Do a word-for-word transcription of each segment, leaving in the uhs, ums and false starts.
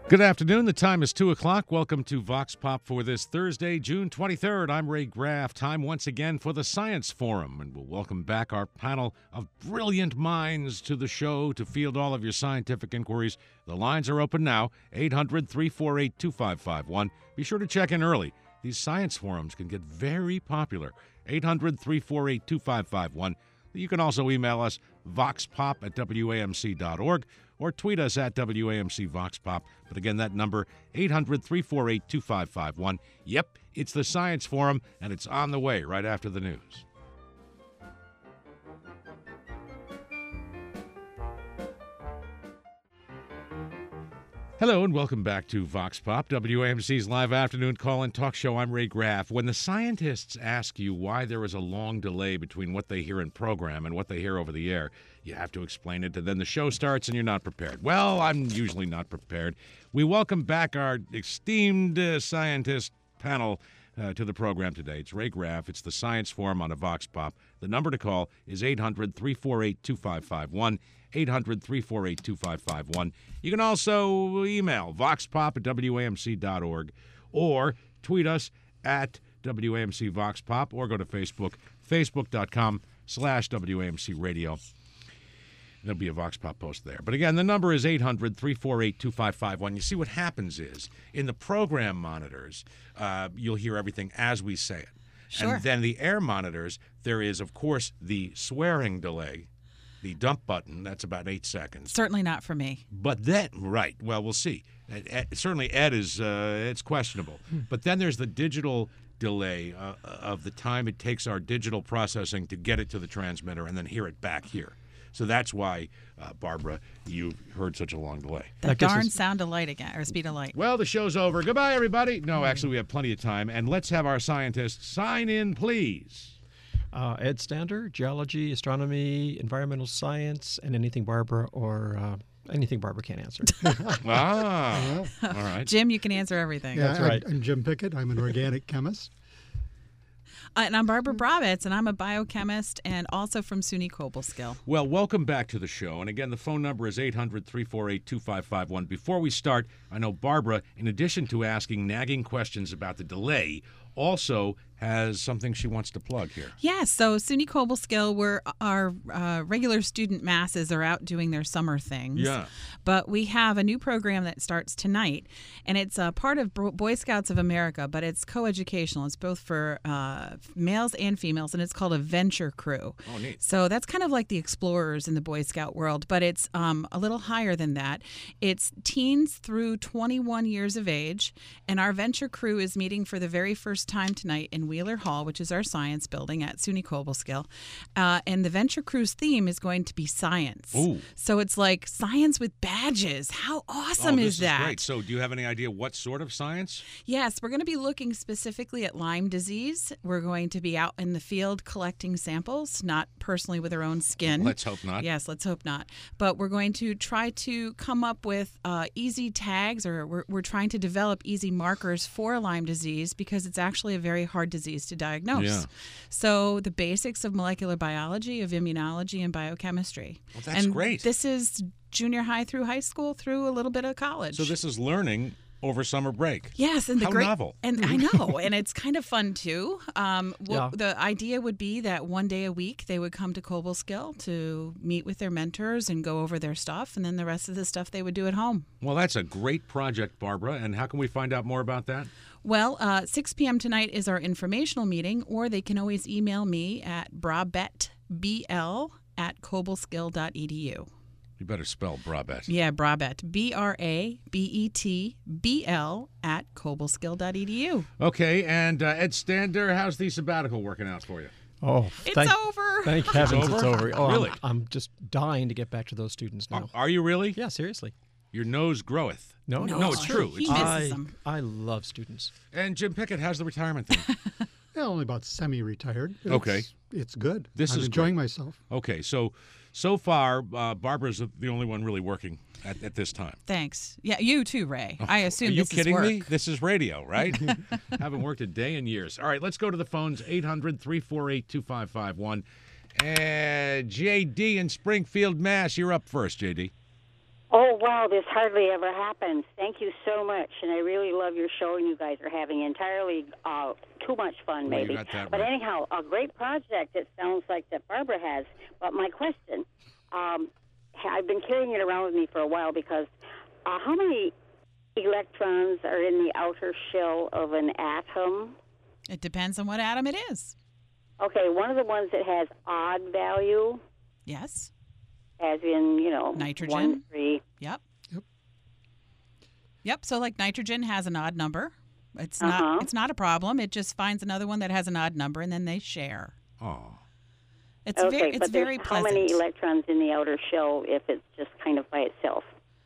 Good afternoon. The time is two o'clock. Welcome to Vox Pop for this Thursday, June twenty-third. I'm Ray Graff. Time once again for the Science Forum, and we'll welcome back our panel of brilliant minds to the show to field all of your scientific inquiries. The lines are open now, eight hundred, three four eight, two five five one. Be sure to check in early. These science forums can get very popular. eight hundred, three four eight, two five five one. You can also email us, voxpop at W A M C dot org, or tweet us at W A M C VoxPop. But again, that number, eight hundred, three four eight, two five five one. Yep, it's the Science Forum, and it's on the way right after the news. Hello and welcome back to Vox Pop, W A M C's live afternoon call-in talk show. I'm Ray Graff. When the scientists ask you why there is a long delay between what they hear in program and what they hear over the air, you have to explain it, and then the show starts and you're not prepared. Well, I'm usually not prepared. We welcome back our esteemed uh, scientist panel uh, to the program today. It's Ray Graff. It's the Science Forum on a Vox Pop. The number to call is eight hundred, three four eight, two five five one. eight hundred, three four eight, two five five one. You can also email voxpop at W A M C dot org or tweet us at W A M C VoxPop or go to Facebook, facebook.com slash WAMC Radio. There'll be a Vox Pop post there. But again, the number is eight hundred, three four eight, two five five one. You see, what happens is, in the program monitors, uh, you'll hear everything as we say it. Sure. And then the air monitors, there is, of course, the swearing delay. The dump button, that's about eight seconds. Certainly not for me. But then, right, well, we'll see. Ed, Ed, certainly Ed is, uh, it's questionable. But then there's the digital delay uh, of the time it takes our digital processing to get it to the transmitter and then hear it back here. So that's why, uh, Barbara, you heard such a long delay. The That darn is- sound of light again, or speed of light. Well, the show's over. Goodbye, everybody. No, actually, we have plenty of time. And let's have our scientists sign in, please. Uh, Ed Stander, geology, astronomy, environmental science, and anything Barbara or uh, anything Barbara can't answer. Ah, all right. Jim, you can answer everything. Yeah, That's right. I'm, I'm Jim Pickett. I'm an organic chemist. Uh, and I'm Barbara Brabitz, and I'm a biochemist and also from SUNY Cobleskill. Well, welcome back to the show. And again, the phone number is eight hundred, three four eight, two five five one. Before we start, I know Barbara, in addition to asking nagging questions about the delay, also has something she wants to plug here. Yes, so SUNY Cobleskill, where our uh, regular student masses are out doing their summer things. Yeah. But we have a new program that starts tonight, and it's a part of Bro- Boy Scouts of America, but it's coeducational. It's both for uh, males and females, and it's called a Venture Crew. Oh, neat. So that's kind of like the explorers in the Boy Scout world, but it's um, a little higher than that. It's teens through twenty-one years of age, and our Venture Crew is meeting for the very first time tonight in Wheeler Hall, which is our science building at SUNY Cobleskill. Uh, and the Venture Crew's theme is going to be science. Ooh. So it's like science with badges. How awesome oh, this is that? Great. So do you have any idea what sort of science? Yes, we're going to be looking specifically at Lyme disease. We're going to be out in the field collecting samples, not personally with our own skin. Let's hope not. Yes, let's hope not. But we're going to try to come up with uh, easy tags, or we're, we're trying to develop easy markers for Lyme disease because it's actually a very hard disease to diagnose. Yeah. So the basics of molecular biology, of immunology, and biochemistry. Well, that's and great. This is junior high through high school through a little bit of college. So this is learning over summer break. Yes, and the How great novel. and I know, and it's kind of fun too. Um, well, Yeah. The idea would be that one day a week they would come to Cobleskill to meet with their mentors and go over their stuff, and then the rest of the stuff they would do at home. Well, that's a great project, Barbara. And how can we find out more about that? Well, uh, six p.m. tonight is our informational meeting, or they can always email me at brabetbl at cobleskill dot e d u. You better spell Brabet. Yeah, Brabet, B R A B E T B L at cobleskill dot e d u. Okay, and uh, Ed Stander, how's the sabbatical working out for you? Oh, It's thank, over. Thank heavens it's over? over. Oh, I'm- Really? I'm, just dying to get back to those students now. Are, are you really? Yeah, seriously. Your nose groweth. No, No, No, it's true. He It's misses I, them. I love students. And Jim Pickett, how's the retirement thing? Yeah, only about semi-retired. It's, Okay. It's good. This I'm is enjoying great. myself. Okay, so so far, uh, Barbara's the only one really working at, at this time. Thanks. Yeah, you too, Ray. I assume Are you this kidding is work. me? This is radio, right? Haven't worked a day in years. All right, let's go to the phones, eight hundred, three four eight, two five five one. And J D in Springfield, Mass. You're up first, J D. Oh, wow, this hardly ever happens. Thank you so much, and I really love your show, and you guys are having entirely uh, too much fun, Well, you maybe. got that but right. anyhow, a great project, it sounds like, that Barbara has. But my question, um, I've been carrying it around with me for a while because uh, how many electrons are in the outer shell of an atom? It depends on what atom it is. Okay, one of the ones that has odd value, Yes. as in, you know, Nitrogen. one, three. Yep. Yep. Yep. So like nitrogen has an odd number. It's Uh-huh. not it's not a problem. It just finds another one that has an odd number and then they share. Oh. It's Okay, very it's but very there's how pleasant. many electrons in the outer shell if it's just kind of by itself?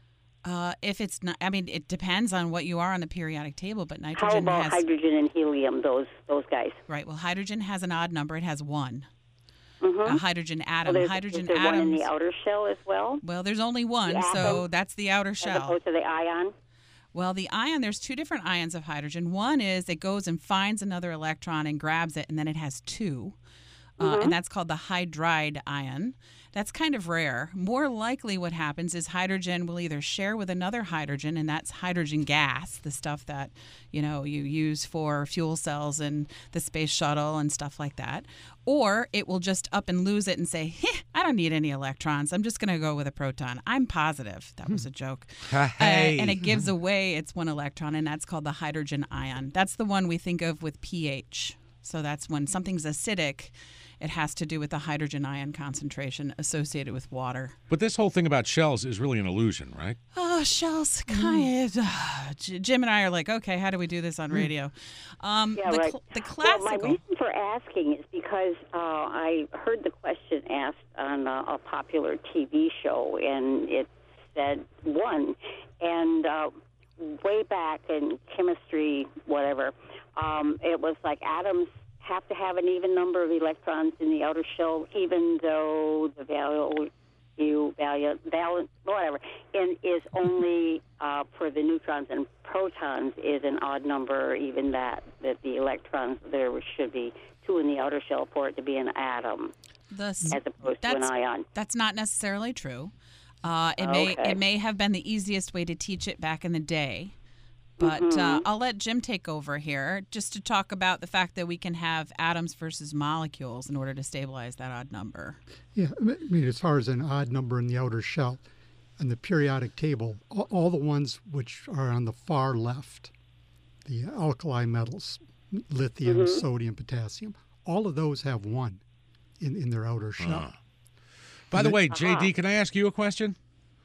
uh, if it's not I mean it depends on what you are on the periodic table, but How nitrogen about has hydrogen and helium, those those guys? right. Well, hydrogen has an odd number. It has one. Mm-hmm. A hydrogen Well, atom. there's, hydrogen is there atoms. one in the outer shell as well, Well, there's only one, The so atom? that's the outer as shell. opposed to the ion? Well, the ion, there's two different ions of hydrogen. One is it goes and finds another electron and grabs it, and then it has two. Uh, and that's called the hydride ion. That's kind of rare. More likely, what happens is hydrogen will either share with another hydrogen, and that's hydrogen gas, the stuff that you know you use for fuel cells and the space shuttle and stuff like that. Or it will just up and lose it and say, "Heh, I don't need any electrons. I'm just going to go with a proton." I'm positive that was a joke. Uh, Hey. and it gives away its one electron, and that's called the hydrogen ion. That's the one we think of with pH. So that's when something's acidic, it has to do with the hydrogen ion concentration associated with water. But this whole thing about shells is really an illusion, right? Oh, shells, kind of. J- Jim and I are like, okay, how do we do this on radio? Um, Yeah, the, right. cl- the Well, classical. my reason for asking is because uh, I heard the question asked on uh, a popular T V show, and it said one. And uh, way back in chemistry, whatever, um, it was like atoms have to have an even number of electrons in the outer shell, even though the value, you value, valence, whatever, and is only uh, for the neutrons and protons is an odd number, even that, that the electrons, there should be two in the outer shell for it to be an atom, the, s- as opposed to an that's, ion. that's not necessarily true. Uh, it may Okay. it may have been the easiest way to teach it back in the day. But Mm-hmm. uh, I'll let Jim take over here just to talk about the fact that we can have atoms versus molecules in order to stabilize that odd number. Yeah, I mean, as far as an odd number in the outer shell, on the periodic table, all, all the ones which are on the far left, the alkali metals, lithium, Mm-hmm. sodium, potassium, all of those have one in, in their outer shell. By the way, Uh-huh. J D, can I ask you a question?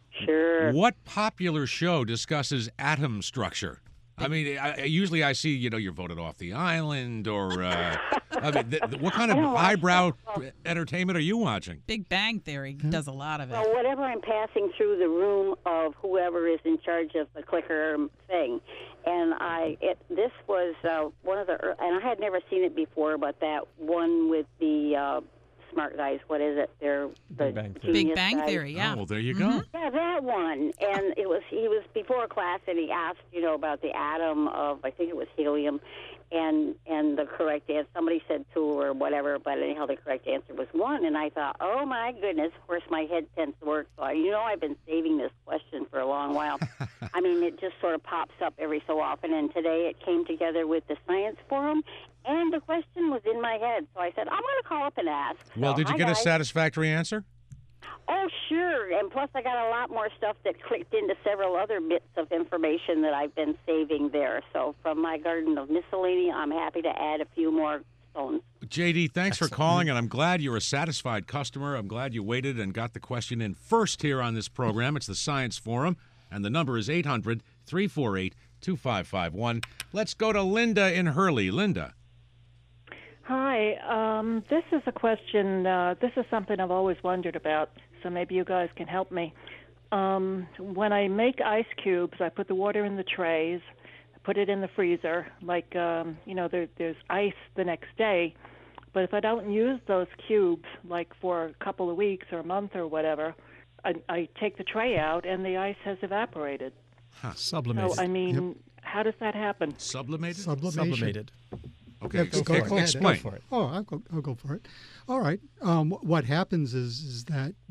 Sure. What popular show discusses atom structure? I mean, I, I- usually I see, you know, you're voted off the island, or uh, I mean, th- th- what kind of highbrow entertainment are you watching? Big Bang Theory does a lot of it. Well, whatever I'm passing through the room of whoever is in charge of the clicker thing, and I, it, this was uh, one of the, ear- and I had never seen it before, but that one with the uh, smart guys. What is it? They're the Big Bang Theory. Big genius Bang guys. Theory, yeah. Oh, well, there you go. Yeah, that one. And it was he was before class, and he asked, you know, about the atom of, I think it was helium, and and the correct answer. Somebody said two or whatever, but anyhow, the correct answer was one. And I thought, oh my goodness. Of course, my head tends to work. So I, you know, I've been saving this question for a long while. I mean, it just sort of pops up every so often. And today it came together with the science forum, and the question was in my head. So I said, I'm going to call up and ask. Well, So, did you hi, get a guys. satisfactory answer? Oh, sure. And plus, I got a lot more stuff that clicked into several other bits of information that I've been saving there. So from my garden of miscellany, I'm happy to add a few more stones. J D, thanks for calling, and I'm glad you're a satisfied customer. I'm glad you waited and got the question in first here on this program. It's the Science Forum, and the number is eight hundred, three four eight, two five five one. Let's go to Linda in Hurley. Linda. Hi. Um, this is a question. Uh, this is something I've always wondered about, so maybe you guys can help me. Um, when I make ice cubes, I put the water in the trays, I put it in the freezer. Like, um, you know, there, there's ice the next day. But if I don't use those cubes, like for a couple of weeks or a month or whatever, I, I take the tray out and the ice has evaporated. Sublimated. So, I mean, how does that happen? Sublimated? Sublimation. Sublimated. Okay, Yeah, go okay, for it. explain. Go for it. Oh, I'll go, I'll go for it. All right. Um, what happens is is that y-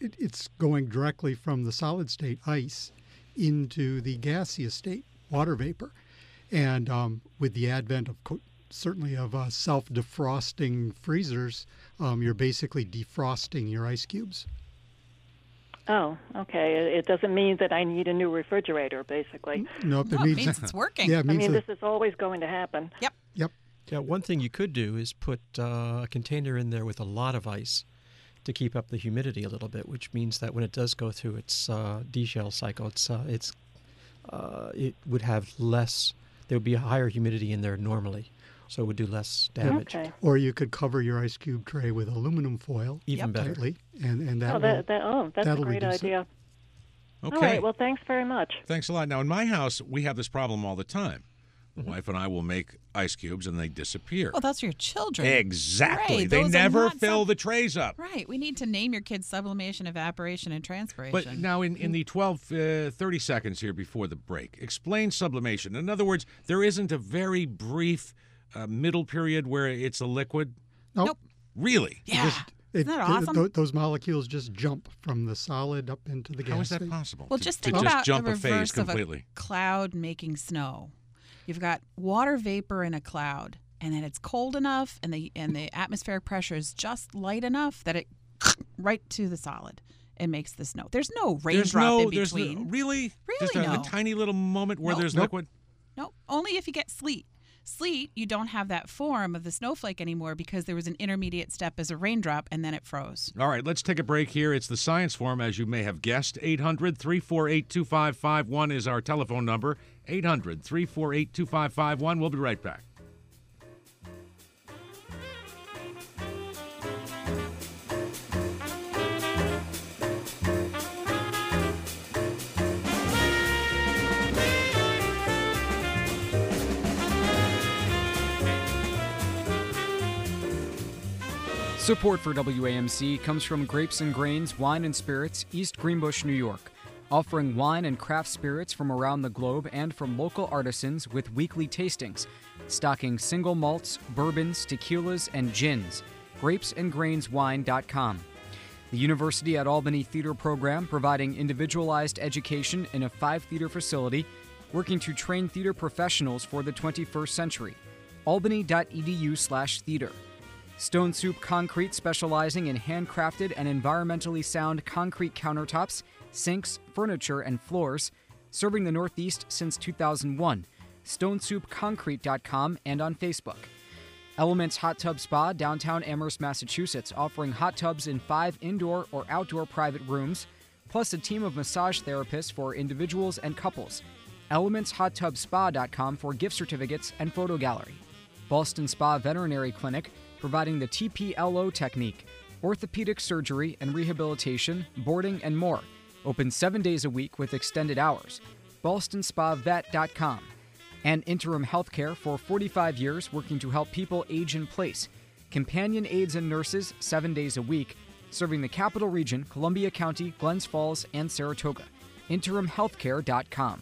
it, it's going directly from the solid state ice into the gaseous state, water vapor. And um, with the advent of co- certainly of uh, self-defrosting freezers, um, you're basically defrosting your ice cubes. Oh, okay. It doesn't mean that I need a new refrigerator, basically. Nope, No, it means, it means it's working. Yeah, it I means mean, that- this is always going to happen. Yep. Yep. Yeah, one thing you could do is put uh, a container in there with a lot of ice to keep up the humidity a little bit, which means that when it does go through its uh, deshell cycle, it's uh, it's uh, it would have less. There would be a higher humidity in there normally, so it would do less damage. Okay. Or you could cover your ice cube tray with aluminum foil Even Yep. better. tightly, and, and that Oh, will, that, that, oh, that's a that'll great reduce it. idea. Okay. All right. Well, thanks very much. Thanks a lot. Now, in my house, we have this problem all the time. The wife and I will make ice cubes, and they disappear. Well, that's your children. Exactly. Right, They those are never not fill sub- the trays up. Right. We need to name your kids sublimation, evaporation, and transpiration. But now, in, in the twelve, uh, thirty seconds here before the break, explain sublimation. In other words, there isn't a very brief uh, middle period where it's a liquid? Nope. Nope. Really? Yeah. It, Isn't that th- awesome? th- those molecules just jump from the solid up into the gas How is that state. possible? Well, to, just to think just about jump the a phase reverse of completely. a cloud making snow. You've got water vapor in a cloud, and then it's cold enough, and the and the atmospheric pressure is just light enough that it right to the solid and makes the snow. There's no There's raindrop no, in there's between. no, really? Really Just a, a no. tiny little moment where Nope. there's Nope. liquid? No, only if you get sleet. Sleet, you don't have that form of the snowflake anymore because there was an intermediate step as a raindrop, and then it froze. All right, let's take a break here. It's the Science Forum, as you may have guessed. eight hundred, three four eight, two five five one is our telephone number. eight hundred, three four eight, two five five one. We'll be right back. Support for W A M C comes from Grapes and Grains Wine and Spirits, East Greenbush, New York, offering wine and craft spirits from around the globe and from local artisans with weekly tastings, stocking single malts, bourbons, tequilas, and gins. grapes and grains wine dot com. The University at Albany Theater Program, providing individualized education in a five-theater facility, working to train theater professionals for the twenty-first century. albany dot e d u slash theater. Stone Soup Concrete, specializing in handcrafted and environmentally sound concrete countertops, sinks, furniture, and floors, serving the Northeast since two thousand one. stone soup concrete dot com and on Facebook. Elements Hot Tub Spa, downtown Amherst, Massachusetts, offering hot tubs in five indoor or outdoor private rooms, plus a team of massage therapists for individuals and couples. elements hot tub spa dot com for gift certificates and photo gallery. Boston Spa Veterinary Clinic, providing the T P L O technique, orthopedic surgery and rehabilitation, boarding, and more. Open seven days a week with extended hours. boston spa vet dot com. And Interim Healthcare, for forty-five years, working to help people age in place. Companion aides and nurses, seven days a week, serving the Capital Region, Columbia County, Glens Falls, and Saratoga. interim healthcare dot com.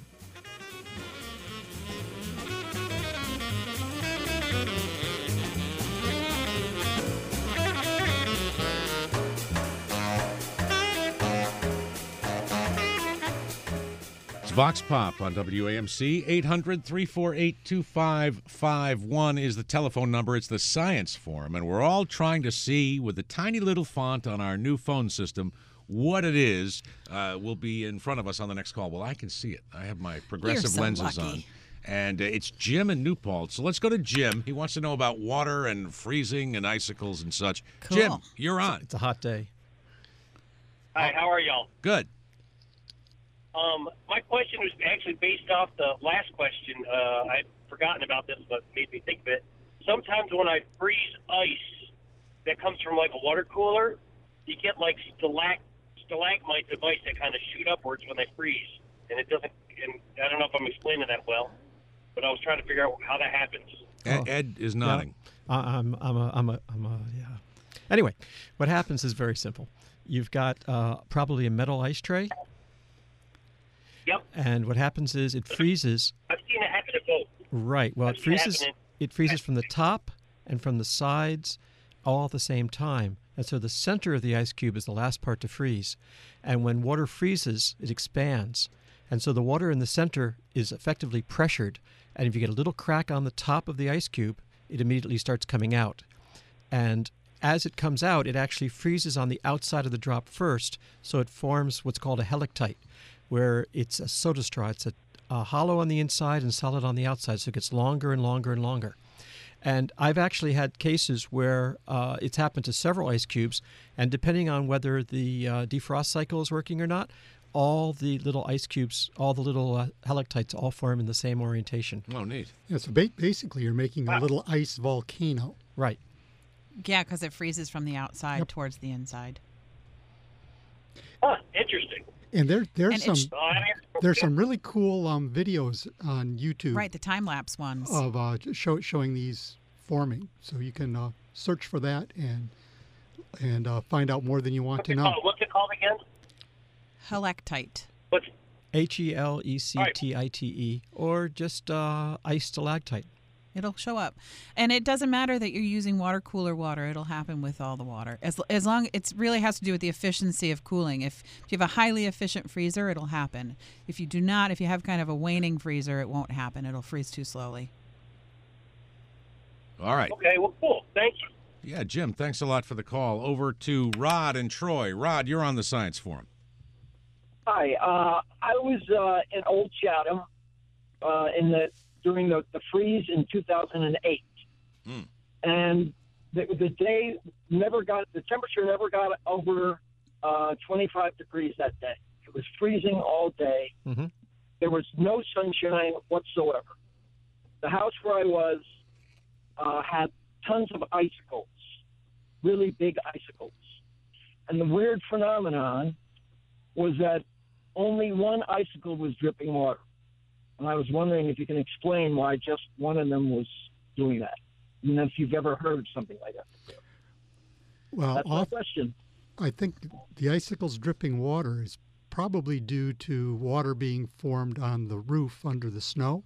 It's Vox Pop on W A M C. eight hundred, three four eight, two five five one is the telephone number. It's the Science Forum, and we're all trying to see with a tiny little font on our new phone system what it is uh, will be in front of us on the next call. Well, I can see it. I have my progressive so lenses lucky. on. And uh, it's Jim in New Paltz. So let's go to Jim. He wants to know about water and freezing and icicles and such. Cool. Jim, you're on. It's a hot day. Hi, how are y'all? Good. Um, my question was actually based off the last question. Uh, I'd forgotten about this, but made me think of it. Sometimes when I freeze ice that comes from like a water cooler, you get like stalac- stalagmites of ice that kind of shoot upwards when they freeze, and it doesn't. And I don't know if I'm explaining that well, but I was trying to figure out how that happens. Ed, Oh. Ed is nodding. Yeah, I- I'm, I'm a, I'm a, I'm a, yeah. Anyway, what happens is very simple. You've got uh, probably a metal ice tray, Yep, and what happens is it freezes. I've seen it happen at both. Right. Well, I've it seen it freezes. happen It freezes from the top and from the sides, all at the same time. And so the center of the ice cube is the last part to freeze. And when water freezes, it expands. And so the water in the center is effectively pressured. And if you get a little crack on the top of the ice cube, it immediately starts coming out. And as it comes out, it actually freezes on the outside of the drop first. So it forms what's called a helictite, where it's a soda straw. It's a, a hollow on the inside and solid on the outside. So it gets longer and longer and longer. And I've actually had cases where uh, it's happened to several ice cubes, and depending on whether the uh, defrost cycle is working or not, all the little ice cubes, all the little uh, helictites all form in the same orientation. Oh, neat. Yeah, so ba- basically you're making a little ice volcano. Right. Yeah, because it freezes from the outside Yep. towards the inside. Huh, interesting. And there, there's And some it's- Uh, I mean, there's some really cool um, videos on YouTube Right, the time-lapse ones. of uh, show, showing these forming. So you can uh, search for that and and uh, find out more than you want what's to it know. called? What's it called again? Helictite. What's H E L E C T I T E, or just uh, ice stalactite. It'll show up. And it doesn't matter that you're using water cooler water. It'll happen with all the water. As as long it really has to do with the efficiency of cooling. If, if you have a highly efficient freezer, it'll happen. If you do not, if you have kind of a waning freezer, it won't happen. It'll freeze too slowly. All right. okay? Well, cool. Thank you. Yeah, Jim, thanks a lot for the call. Over to Rod and Troy. Rod, you're on the Science Forum. Hi, uh, I was uh, in Old Chatham uh, in the during the, the freeze in two thousand eight, Mm. and the, the day never got the temperature never got over uh, twenty-five degrees that day. It was freezing all day. Mm-hmm. There was no sunshine whatsoever. The house where I was uh, had tons of icicles, really big icicles, and the weird phenomenon was that only one icicle was dripping water. And I was wondering if you can explain why just one of them was doing that. And if you've ever heard of something like that before. Well, That's my off, question. I think the icicles dripping water is probably due to water being formed on the roof under the snow,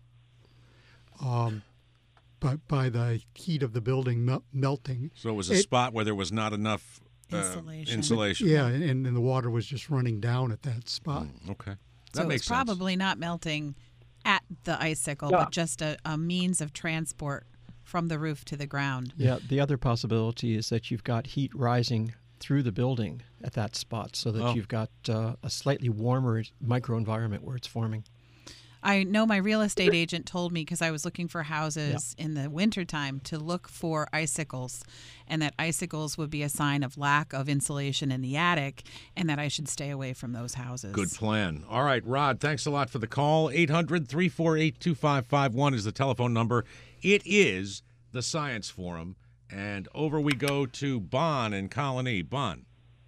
um, but by the heat of the building mel- melting. So it was a It- spot where there was not enough uh, Insulation. insulation. Yeah, and, and the water was just running down at that spot. Mm, okay. So That makes it's sense. probably not melting at the icicle, Yeah. but just a, a means of transport from the roof to the ground. Yeah, the other possibility is that you've got heat rising through the building at that spot, so that Oh. you've got uh, a slightly warmer microenvironment where it's forming. I know my real estate agent told me, because I was looking for houses in the wintertime, to look for icicles, and that icicles would be a sign of lack of insulation in the attic, and that I should stay away from those houses. Good plan. All right, Rod, thanks a lot for the call. eight hundred, three four eight, two five five one is the telephone number. It is the Science Forum. And over we go to Bon in Colony. Bon.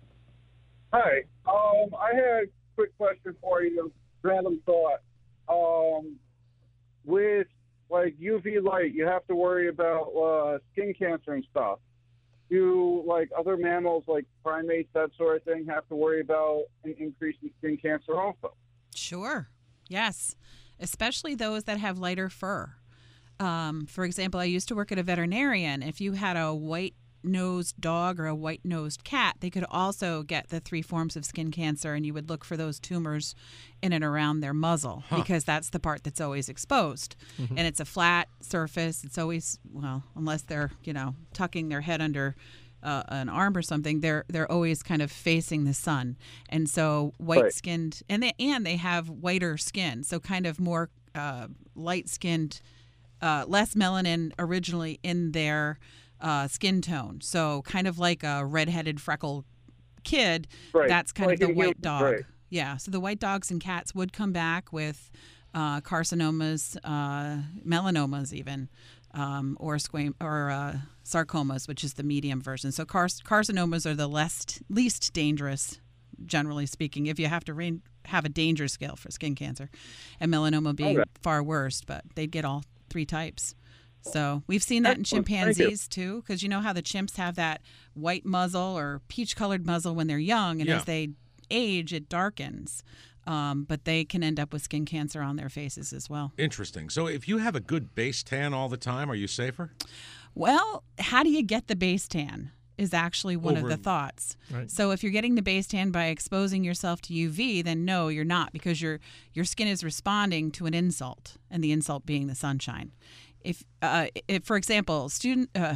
Hi. Um, I had a quick question for you. Random thought. Um, with like U V light, you have to worry about uh, skin cancer and stuff. Do like other mammals, like primates, that sort of thing, have to worry about an increase in skin cancer also? Sure. Yes. Especially those that have lighter fur. Um, for example, I used to work at a veterinarian. If you had a white-nosed dog or a white-nosed cat, they could also get the three forms of skin cancer, and you would look for those tumors in and around their muzzle because that's the part that's always exposed. Mm-hmm. And it's a flat surface. It's always, well, unless they're, you know, tucking their head under uh, an arm or something, they're they're always kind of facing the sun. And so white-skinned, and they, and they have whiter skin, so kind of more uh, light-skinned, Uh, less melanin originally in their uh, skin tone. So kind of like a redheaded freckled kid, Right. that's kind Like of the in white humans, dog. right. Yeah, so the white dogs and cats would come back with uh, carcinomas, uh, melanomas even, um, or squam- or uh, sarcomas, which is the medium version. So car- carcinomas are the less least dangerous, generally speaking, if you have to rain- have a danger scale for skin cancer, and melanoma being Okay. far worse, but they'd get all three types. So we've seen that in Excellent. Thank you. chimpanzees too, because you know how the chimps have that white muzzle or peach-colored muzzle when they're young, and Yeah. as they age, it darkens. Um, but they can end up with skin cancer on their faces as well. Interesting. So if you have a good base tan all the time, are you safer? Well, how do you get the base tan? is actually one Over- of the thoughts. Right. So if you're getting the base tan by exposing yourself to U V, then no, you're not, because your your skin is responding to an insult, and the insult being the sunshine. If, uh, if for example, student uh,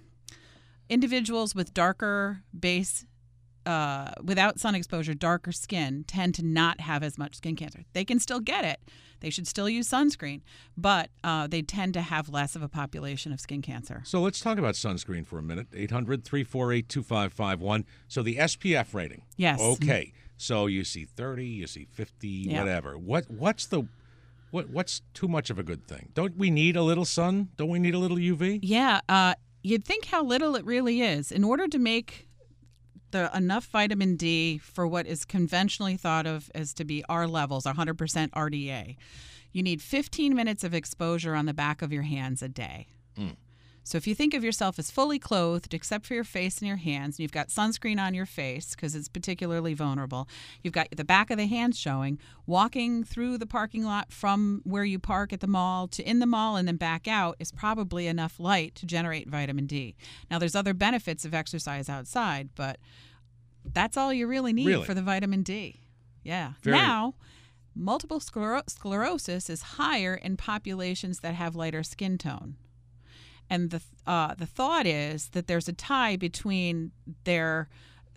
individuals with darker base uh, without sun exposure, darker skin tend to not have as much skin cancer. They can still get it. They should still use sunscreen, but uh, they tend to have less of a population of skin cancer. So let's talk about sunscreen for a minute. eight hundred, three four eight, two five five one. So the S P F rating. Yes. Okay. So you see thirty, you see fifty, Yeah. whatever. What what's the what what's too much of a good thing? Don't we need a little sun? Don't we need a little U V? Yeah, uh, you'd think how little it really is. In order to make the enough vitamin D for what is conventionally thought of as to be R levels, one hundred percent R D A, you need fifteen minutes of exposure on the back of your hands a day. Mm. So if you think of yourself as fully clothed except for your face and your hands, and you've got sunscreen on your face because it's particularly vulnerable, you've got the back of the hands showing, walking through the parking lot from where you park at the mall to in the mall and then back out is probably enough light to generate vitamin D. Now, there's other benefits of exercise outside, but that's all you really need Really? for the vitamin D. Yeah. Very- Now, multiple sclero- sclerosis is higher in populations that have lighter skin tone. And the uh, the thought is that there's a tie between their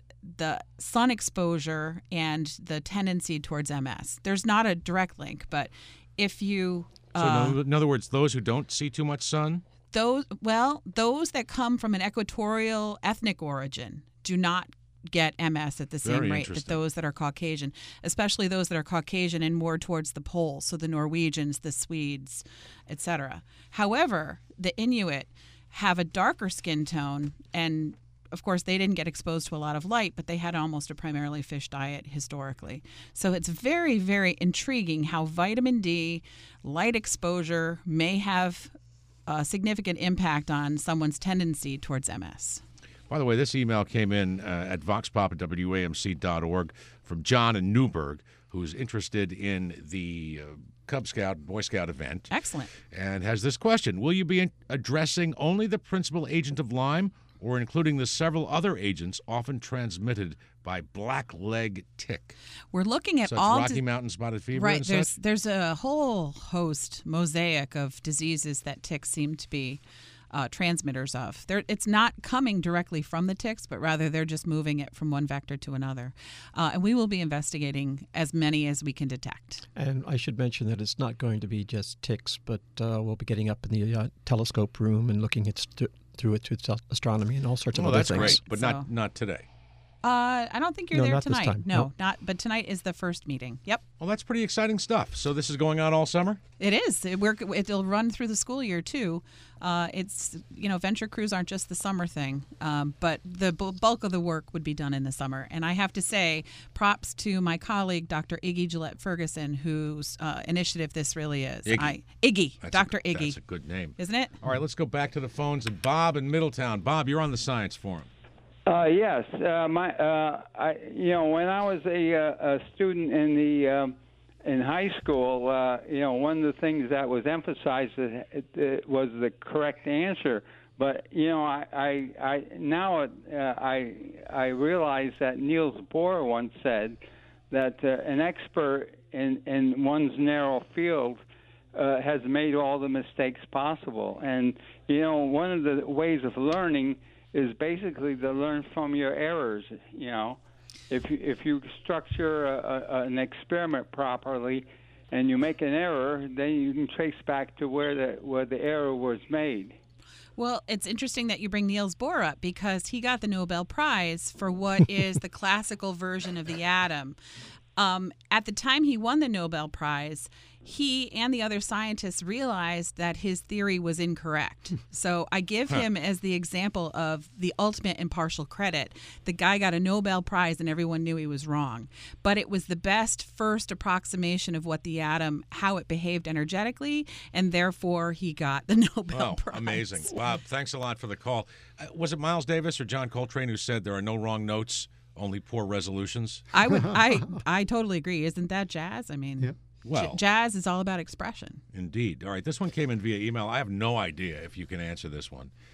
the sun exposure and the tendency towards M S. There's not a direct link, but if you So uh, in, in other words, those who don't see too much sun, those well those that come from an equatorial ethnic origin do not get M S at the same Very rate that interesting. those that are Caucasian, especially those that are Caucasian and more towards the poles, so the Norwegians, the Swedes, et cetera. However, the Inuit have a darker skin tone, and of course they didn't get exposed to a lot of light, but they had almost a primarily fish diet historically. So it's very, very intriguing how vitamin D, light exposure may have a significant impact on someone's tendency towards M S. by the way, this email came in uh, at voxpop at W A M C dot org from John in Newburgh, who's interested in the uh, Cub Scout, Boy Scout event. Excellent. And has this question. Will you be in- addressing only the principal agent of Lyme or including the several other agents often transmitted by blackleg tick? We're looking at So it's all Rocky di- Mountain spotted fever right. and There's such? there's a whole host mosaic of diseases that ticks seem to be uh, transmitters of. They're, it's not coming directly from the ticks, but rather they're just moving it from one vector to another. Uh, and we will be investigating as many as we can detect. And I should mention that it's not going to be just ticks, but uh, we'll be getting up in the uh, telescope room and looking at st- through it through astronomy and all sorts of Oh, other that's things. great, but So- not not today. Uh, I don't think you're No, there not this tonight. time. No, Nope. not. But tonight is the first meeting. Yep, Well, that's pretty exciting stuff. So this is going on all summer? it is. It work. It'll run through the school year too. Uh, it's you know, venture crews aren't just the summer thing, um, but the bu- bulk of the work would be done in the summer. And I have to say, props to my colleague, Doctor Iggy Gillette Ferguson, whose uh, initiative this really is. Iggy. I, Iggy, That's Doctor a, Iggy, That's a good name. isn't it? All right, let's go back to the phones. And Bob in Middletown. Bob, you're on the Science Forum. Uh, yes, uh, my, uh, I, you know, when I was a, uh, a student in the um, in high school, uh, you know, one of the things that was emphasized that it, it was the correct answer. But you know, I, I, I now uh, I, I realize that Niels Bohr once said that uh, an expert in in one's narrow field uh, has made all the mistakes possible. And you know, one of the ways of learning is basically to learn from your errors. You know, if you, if you structure a, a, an experiment properly, and you make an error, then you can trace back to where the where the error was made. Well, it's interesting that you bring Niels Bohr up because he got the Nobel Prize for what is the classical version of the atom. Um, at the time he won the Nobel Prize, he and the other scientists realized that his theory was incorrect. So I give him as the example of the ultimate impartial credit. The guy got a Nobel Prize and everyone knew he was wrong. But it was the best first approximation of what the atom, how it behaved energetically, and therefore he got the Nobel Oh, Prize. amazing. Bob, thanks a lot for the call. Uh, was it Miles Davis or John Coltrane who said there are no wrong notes, only poor resolutions? I would, I, I totally agree. Isn't that jazz? I mean, Yep. Well, j- jazz is all about expression. indeed. All right, this one came in via email. I have no idea if you can answer this one.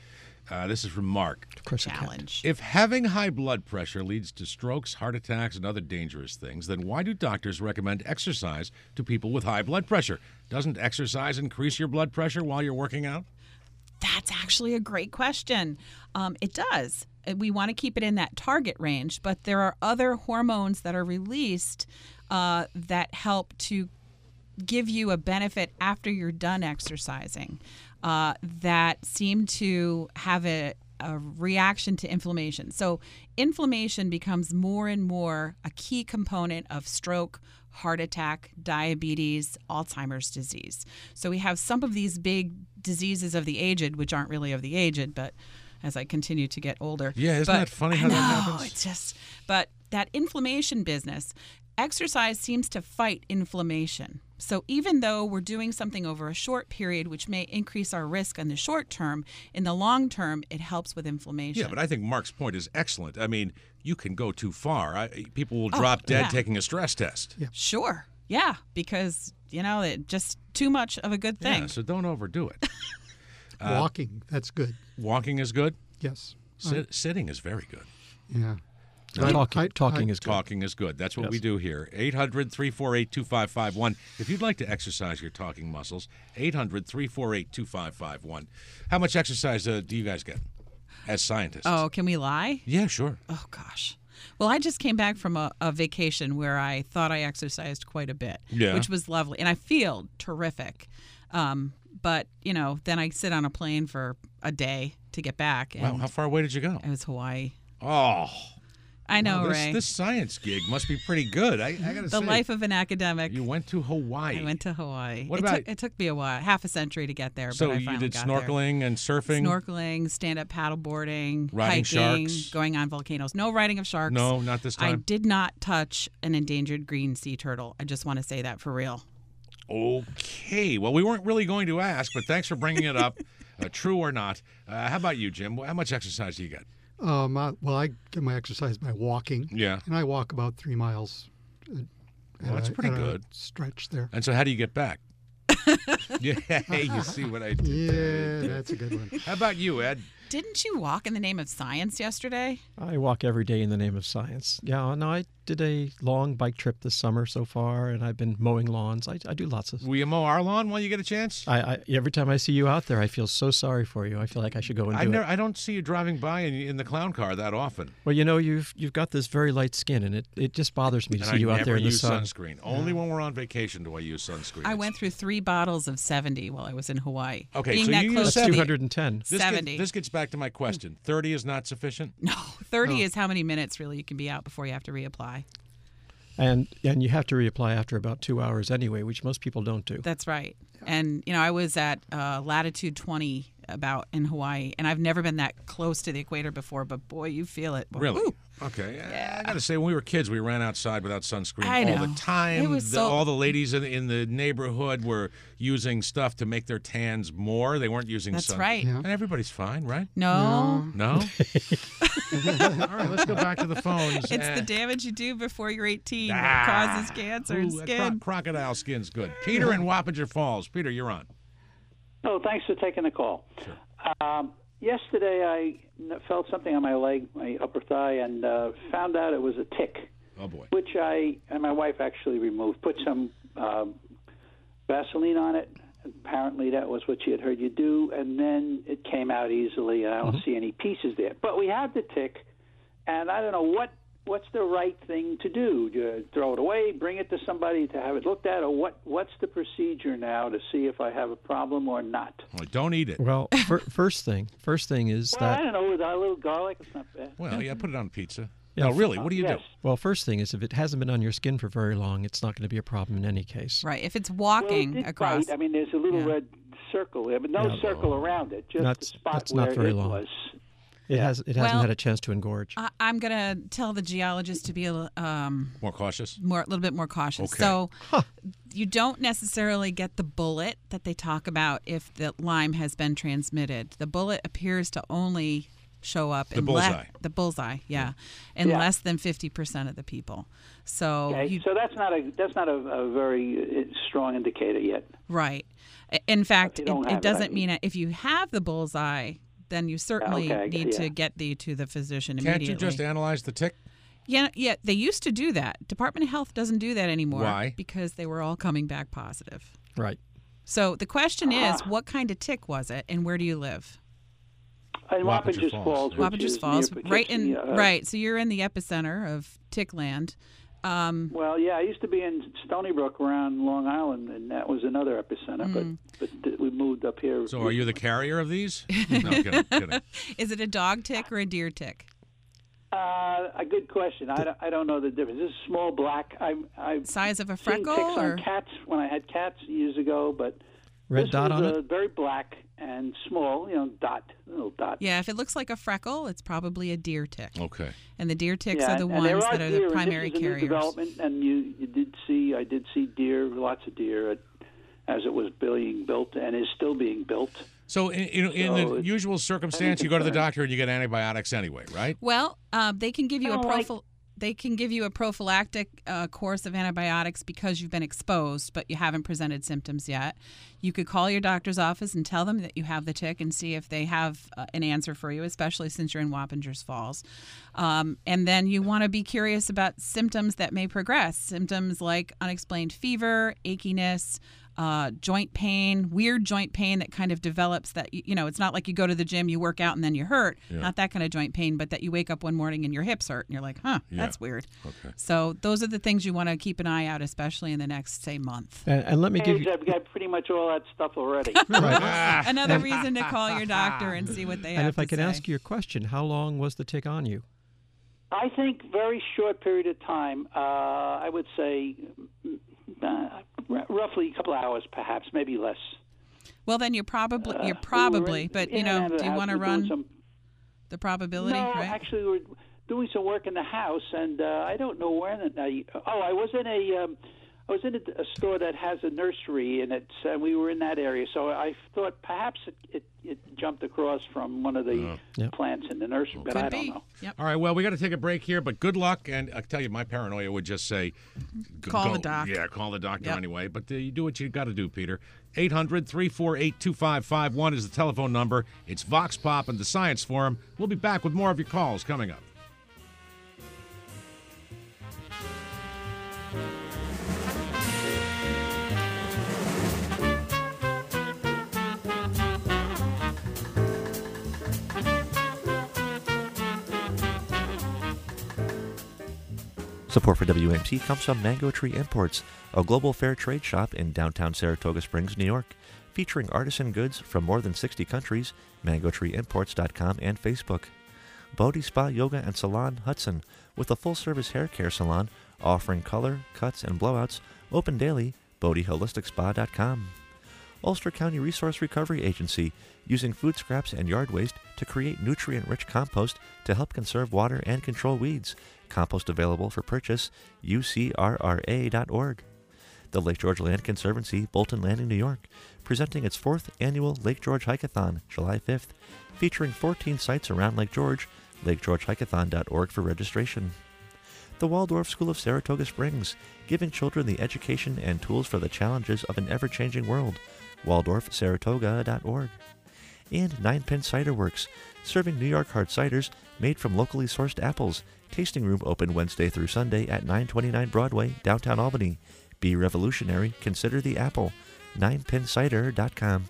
Uh, this is from Mark. Of course, Challenge. If having high blood pressure leads to strokes, heart attacks, and other dangerous things, then why do doctors recommend exercise to people with high blood pressure? Doesn't exercise increase your blood pressure while you're working out? That's actually a great question. Um, it does. We want to keep it in that target range, but there are other hormones that are released uh, that help to give you a benefit after you're done exercising uh, that seem to have a, a reaction to inflammation. So inflammation becomes more and more a key component of stroke, heart attack, diabetes, Alzheimer's disease. So we have some of these big diseases of the aged, which aren't really of the aged, but as I continue to get older. Yeah, isn't but, that funny how I that know, happens? It's just, but that inflammation business, exercise seems to fight inflammation. So even though we're doing something over a short period, which may increase our risk in the short term, in the long term, it helps with inflammation. Yeah, but I think Mark's point is excellent. I mean, you can go too far. I, people will Oh, drop dead yeah. taking a stress test. Yeah. Sure. Yeah, because, you know, it just too much of a good thing. Yeah, so don't overdo it. Uh, Walking, that's good. Walking is good. Yes. Sit, sitting is very good. Yeah. Uh, talking, I- talking I- is good. Talking is good. That's what Yes. we do here. eight hundred, three four eight, two five five one. If you'd like to exercise your talking muscles, eight hundred, three four eight, two five five one. How much exercise uh, do you guys get as scientists? Oh, can we lie? Yeah, sure. Oh, gosh. Well, I just came back from a, a vacation where I thought I exercised quite a bit, Yeah. which was lovely. And I feel terrific. Um, but, you know, then I sit on a plane for a day to get back. And Wow, how far away did you go? it was Hawaii. Oh. I know, Wow, this, Ray. this science gig must be pretty good. I, I got to say. the life of an academic. You went to Hawaii. I went to Hawaii. What it about- Took, it took me a while, half a century to get there. So but I you finally did got there. snorkeling and surfing? Snorkeling, stand-up paddleboarding, Riding hiking, sharks? going on volcanoes. No riding of sharks. No, not this I time. did not touch an endangered green sea turtle. I just want to say that for real. Okay. Well, we weren't really going to ask, but thanks for bringing it up. Uh, true or not. Uh, how about you, Jim? How much exercise do you get? Um, I, well, I get my exercise by walking. Yeah. And I walk about three miles. uh, Well, at that's a- pretty at a good. stretch there. And so how do you get back? Yeah, you see what I did there. Yeah, that's a good one. How about you, Ed? Didn't you walk in the name of science yesterday? I walk every day in the name of science. Yeah, no, I did a long bike trip this summer so far, and I've been mowing lawns. I, I do lots of. Will you mow our lawn while you get a chance? I, I every time I see you out there, I feel so sorry for you. I feel like I should go and I do never, it. I don't see you driving by in, in the clown car that often. Well, you know, you've you've got this very light skin, and it, it just bothers me to And see I you out never there in the use sun. sunscreen. Only when we're on vacation do I use sunscreen. I went through three bottles of seventy while I was in Hawaii. Okay, Being so that you close use to That's the- two hundred and ten. This, seventy. Gets, this gets back to my question. thirty is not sufficient? No, thirty Oh. is how many minutes really you can be out before you have to reapply. And and you have to reapply after about two hours anyway, which most people don't do. That's right. And, you know, I was at uh, latitude twenty about in Hawaii, and I've never been that close to the equator before, but boy, you feel it. Really? Woo. Okay. I got to say, when we were kids, we ran outside without sunscreen I all know. the time. It was The- so- all the ladies in, in the neighborhood were using stuff to make their tans more. They weren't using That's sun. right. Yeah. And everybody's fine, right? No. No? All right, let's go back to the phones. It's Uh, the damage you do before you're eighteen ah, that causes cancer and ooh, a skin. cro- crocodile skin's good. Peter in Wappinger Falls. Peter, you're on. Oh, thanks for taking the call. Sure. Um, yesterday, I n- felt something on my leg, my upper thigh, and uh, found out it was a tick, Oh, boy. which I and my wife actually removed. Put some um, Vaseline on it. Apparently, that was what she had heard you do, and then it came out easily, and I don't see any pieces there. But we have the tick, and I don't know what what's the right thing to do. Do you throw it away, bring it to somebody to have it looked at, or what? What's the procedure now to see if I have a problem or not? Well, don't eat it. Well, fir- first thing, first thing is Well, I that don't know. With a little garlic, it's not bad. Well, yeah, put it on pizza. Yeah. No, really, what do you Yes. do? well, first thing is if it hasn't been on your skin for very long, it's not going to be a problem in any case. Right. If it's Well, walking it did across. bite. I mean, there's a little Yeah. red circle there, but no Yeah. circle around it. Just That's- the spot that's not where very it long. was. It has it hasn't Well, had a chance to engorge. I, I'm going to tell the geologist to be a, li- um, More cautious? more, a little bit more cautious. Okay. So you don't necessarily get the bullet that they talk about if the Lyme has been transmitted. The bullet appears to only show up The in bullseye. le- the bullseye, yeah, in Yeah. less than fifty percent of the people. So Okay, you, so that's not a that's not a, a very uh, strong indicator yet. right. I- In fact, you it, don't have it it, doesn't I mean if you have the bullseye, then you certainly Okay, need yeah. to get thee to the physician Can't immediately. you just analyze the tick? Yeah, yeah, they used to do that. Department of Health doesn't do that anymore. Why? Because they were all coming back positive. Right. So the question is, Ah. what kind of tick was it, and where do you live? In Wappingers Wappingers Falls. Falls. which Wappingers is Falls, near right in Poughkeepsie, uh, right. So you're in the epicenter of tick land. Um, Well, yeah, I used to be in Stony Brook around Long Island, and that was another epicenter. Mm. But but th- we moved up here. So are you the carrier of these? No, kidding, kidding. is it a dog tick or a deer tick? Uh, a good question. I don't, I don't know the difference. This is small black. I I Size of a seen freckle ticks or on cats when I had cats years ago, but Red this dot was, on uh, it? very black and small. You know, dot, little dot. yeah, if it looks like a freckle, it's probably a deer tick. Okay. And the deer ticks yeah, are the and ones there are that are deer, the and primary this is a new carriers. development, and you you did see I did see deer, lots of deer, uh, as it was being built and is still being built. So in, in, in So the it's usual circumstance, you go to the concern. doctor and you get antibiotics anyway, right? Well, uh, they can give you a Oh, like- prophylactic. They can give you a prophylactic uh, course of antibiotics because you've been exposed, but you haven't presented symptoms yet. You could call your doctor's office and tell them that you have the tick and see if they have uh, an answer for you, especially since you're in Wappingers Falls. Um, and then you want to be curious about symptoms that may progress, symptoms like unexplained fever, achiness, uh, joint pain, weird joint pain that kind of develops that, you you know, it's not like you go to the gym, you work out, and then you hurt. Yeah. Not that kind of joint pain, but that you wake up one morning and your hips hurt, and you're like, huh, Yeah. that's weird. Okay. So those are the things you want to keep an eye out, especially in the next, say, month. And, and let me give Age, you. I've got pretty much all that stuff already. Right. Another reason to call your doctor and see what they have And if I to can say. ask you a question, how long was the tick on you? I think very short period of time. Uh, I would say uh, r- roughly a couple hours, perhaps, maybe less. Well, then you're probably, Uh, you're we were probably, in- but, in you and out know, of the do you house. want to We were doing run some- the probability, no, right? actually, we were doing some work in the house, and uh, I don't know when. I, oh, I was in a, um, I was in a, a store that has a nursery, and it's, and we were in that area. So I thought perhaps it, it, it jumped across from one of the Yeah. plants in the nursery, but I Could don't be. know. Yep. All right, well, we got to take a break here, but good luck. And I tell you, my paranoia would just say, g- Call go- the doc. Yeah, call the doctor Yep. anyway. But uh, you do what you got to do, Peter. eight hundred, three four eight, two five five one is the telephone number. It's Vox Pop and the Science Forum. We'll be back with more of your calls coming up. Support for W M C comes from Mango Tree Imports, a global fair trade shop in downtown Saratoga Springs, New York, featuring artisan goods from more than sixty countries, mango tree imports dot com and Facebook. Bodhi Spa Yoga and Salon Hudson, with a full-service hair care salon offering color, cuts, and blowouts, open daily, bodhi holistic spa dot com. Ulster County Resource Recovery Agency, using food scraps and yard waste to create nutrient-rich compost to help conserve water and control weeds. Compost available for purchase, U C R R A dot org. The Lake George Land Conservancy, Bolton Landing, New York, presenting its fourth annual Lake George Hikeathon, July fifth, featuring fourteen sites around Lake George, lake george hikeathon dot org for registration. The Waldorf School of Saratoga Springs, giving children the education and tools for the challenges of an ever-changing world, waldorf saratoga dot org. And Nine Pin Cider Works, serving New York hard ciders made from locally sourced apples. Tasting room open Wednesday through Sunday at nine twenty-nine Broadway, downtown Albany. Be revolutionary, consider the apple. nine pin cider dot com.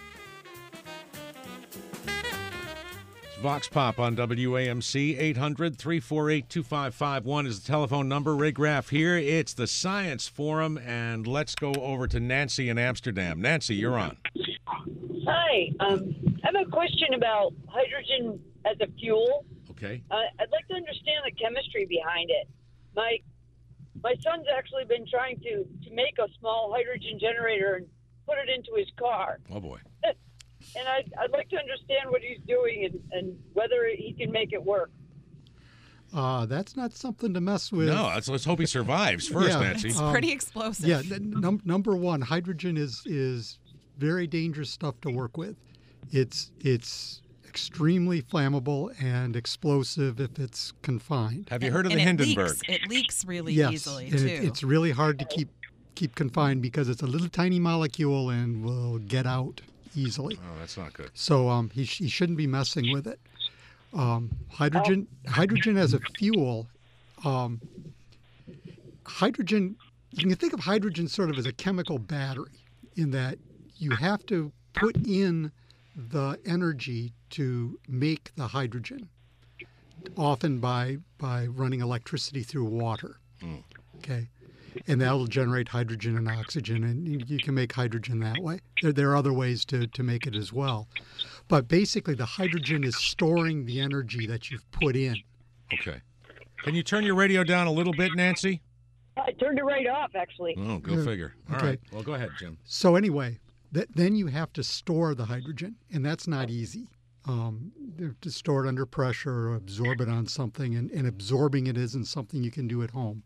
It's Vox Pop on W A M C. eight hundred, three four eight, two five five one is the telephone number. Ray Graff here. It's the Science Forum, and let's go over to Nancy in Amsterdam. Nancy, you're on. Hi. Um, I have a question about hydrogen as a fuel. Okay. Uh, I'd like to understand the chemistry behind it. My my son's actually been trying to, to make a small hydrogen generator and put it into his car. Oh, boy. And I'd, I'd like to understand what he's doing and, and whether he can make it work. Uh, that's not something to mess with. No, let's, let's hope he survives first, Yeah, Nancy. It's Um, pretty explosive. Yeah, th- num- number one, hydrogen is is very dangerous stuff to work with. It's it's extremely flammable and explosive if it's confined. Have you heard of and the it Hindenburg? Leaks. It leaks really yes, easily, and too. it, it's really hard to keep keep confined because it's a little tiny molecule and will get out easily. Oh, that's not good. So um, he, sh- he shouldn't be messing with it. Um, hydrogen, hydrogen as a fuel, um, hydrogen, you can think of hydrogen sort of as a chemical battery in that you have to put in the energy to make the hydrogen, often by by running electricity through water. Mm. Okay, and that'll generate hydrogen and oxygen, and you can make hydrogen that way. There, there are other ways to, to make it as well. But basically, the hydrogen is storing the energy that you've put in. Okay. Can you turn your radio down a little bit, Nancy? I turned it right off, actually. Oh, go Yeah. figure. All Okay. right. Well, go ahead, Jim. So anyway, th- then you have to store the hydrogen, and that's not easy. Um, you have to store it under pressure or absorb it on something, and, and absorbing it isn't something you can do at home.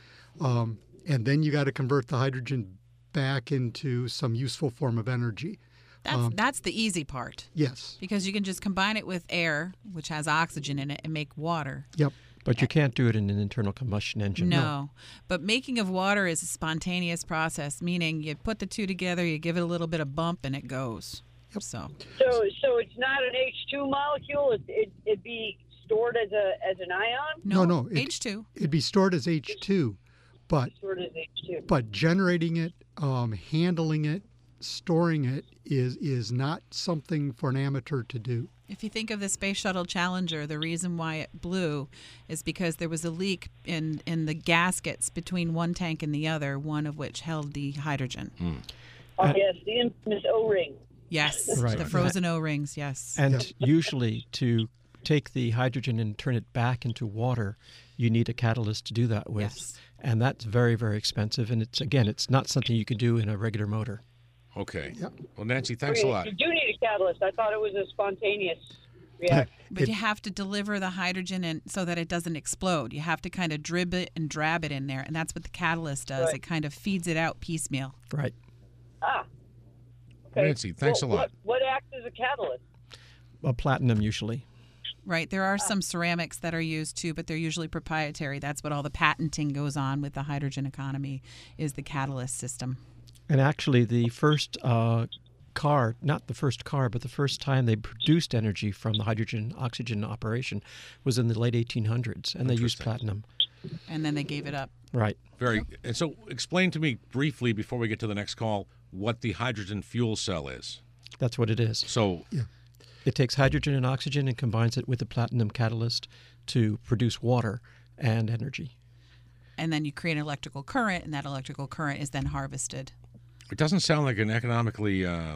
Um, and then you got to convert the hydrogen back into some useful form of energy. That's Um, that's the easy part. Yes. Because you can just combine it with air, which has oxygen in it, and make water. Yep. But you can't do it in an internal combustion engine. No. But making of water is a spontaneous process, meaning you put the two together, you give it a little bit of bump, and it goes. Yep. So So, so it's not an H two molecule. It, it, it'd be stored as a as an ion. No, no. it- H two. It'd be stored as H two, but Stored as H two. but generating it, um, handling it, storing it is is not something for an amateur to do. If you think of the Space Shuttle Challenger, the reason why it blew is because there was a leak in, in the gaskets between one tank and the other, one of which held the hydrogen. Oh, yes, the infamous O-ring. Yes, Right. the frozen O-rings, yes. And usually to take the hydrogen and turn it back into water, you need a catalyst to do that with. Yes. And that's very, very expensive. And it's again, it's not something you can do in a regular motor. Okay. Yep. Well, Nancy, thanks a You- lot. You do need a catalyst. I thought it was a spontaneous reaction. But you have to deliver the hydrogen in so that it doesn't explode. You have to kind of drib it and drab it in there, and that's what the catalyst does. Right. It kind of feeds it out piecemeal. Right. Ah. Okay. Nancy, thanks Well, a lot. What, what acts as a catalyst? Well, platinum usually. Right. There are some ceramics that are used too, but they're usually proprietary. That's what all the patenting goes on with the hydrogen economy is the catalyst system. And actually, the first uh, car, not the first car, but the first time they produced energy from the hydrogen-oxygen operation was in the late eighteen hundreds, and they used platinum. And then they gave it up. Right. Very. And so, explain to me briefly before we get to the next call what the hydrogen fuel cell is. That's what it is. So, It takes hydrogen and oxygen and combines it with a platinum catalyst to produce water and energy. And then you create an electrical current, and that electrical current is then harvested. it doesn't sound like an economically uh,